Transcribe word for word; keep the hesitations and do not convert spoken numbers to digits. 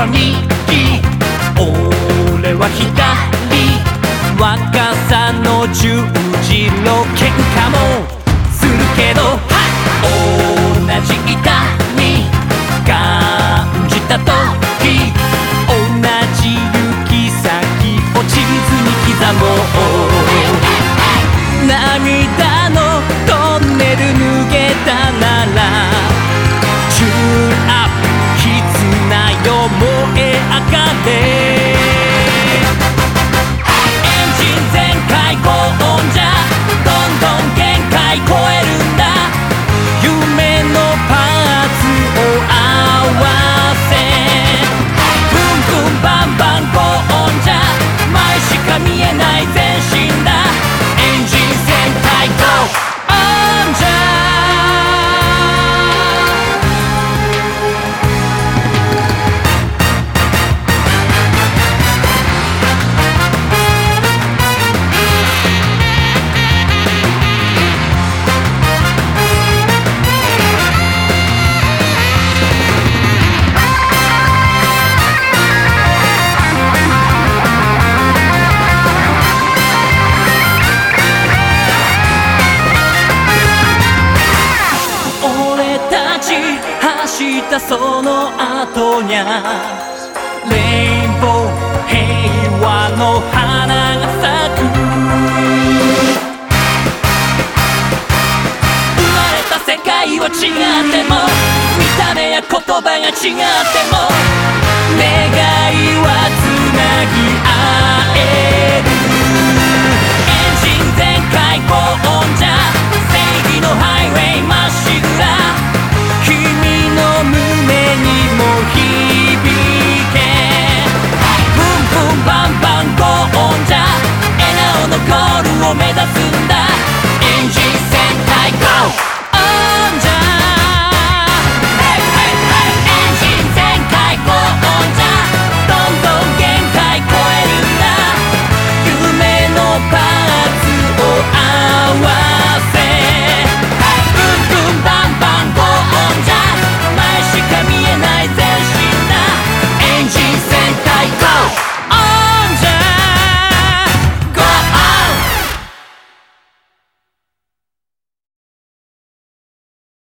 は右、俺は左、若さの十字路、喧嘩もするけど同じ痛み感じた時、同じ行き先を地図に刻もう。涙のトンネル抜けたならチューンアップ絆よ燃え上がれ。エンジン全開高音じゃどんどん限界超えるんだ。夢のパーツを合わせブンブンバンバン高音じゃ前しか見えない全身だ。エンジン全開高音じゃ走ったその後にゃレインボー平和の花が咲く。生まれた世界は違っても見た目や言葉が違っても願いはつなぎ合える。エンジン全開高音じゃ正義のハイウェイ